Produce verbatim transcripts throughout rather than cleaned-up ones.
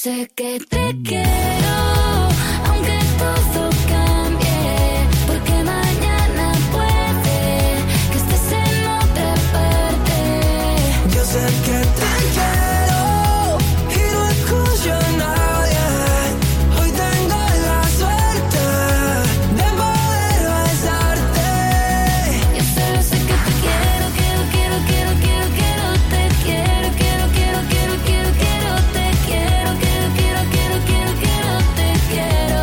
sé que te quiero, aunque todo cambie, porque mañana puede que estés en otra parte. Yo sé que te quiero y no escucho a nadie. Hoy tengo la suerte de poder besarte. Yo solo sé que te quiero, quiero, quiero, quiero, quiero, quiero, te quiero, quiero, quiero, quiero, quiero, quiero, te quiero, quiero, quiero, quiero, quiero, quiero, te quiero.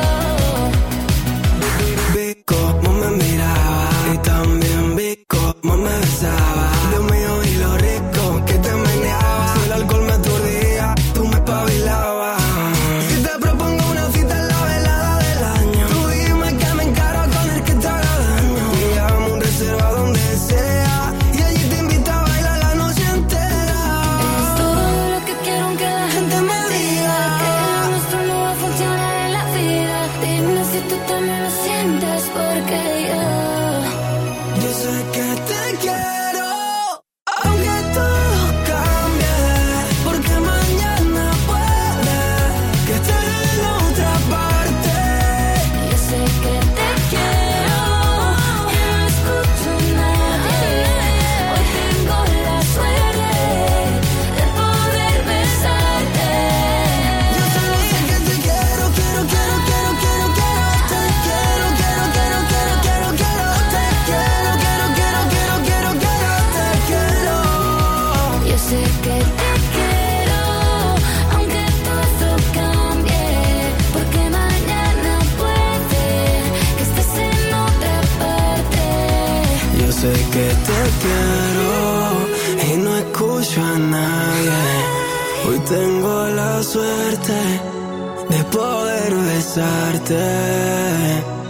Vi cómo me miraba y también vi cómo me besaba. Dios mío, y lo rico que te meneaba. Si el alcohol me aturdía, tú me espabilabas. Si te propongo una cita en la velada del año, tú dime que me encaro con el que te haga daño. Llegamos a un reserva donde sea y allí te invito a bailar la noche entera. Es todo lo que quiero aunque la gente me diga que lo nuestro no va a funcionar en la vida. Dime si tú también lo sientes, porque yo Yo sé que te quiero, aunque todo cambie, porque mañana puede que estés en otra parte. Yo sé que te quiero y no escucho a nadie. Hoy tengo la suerte de poder besarte. Yo solo sé que te quiero, quiero, quiero, quiero, quiero, quiero. Te quiero, quiero, quiero, quiero, quiero, quiero. Te quiero, quiero, quiero, quiero, quiero, quiero. Te quiero. Yo sé que te quiero, aunque todo cambie, porque mañana puede que estés en otra parte. Yo sé que te quiero y no escucho a nadie. Hoy tengo la suerte de poder besarte.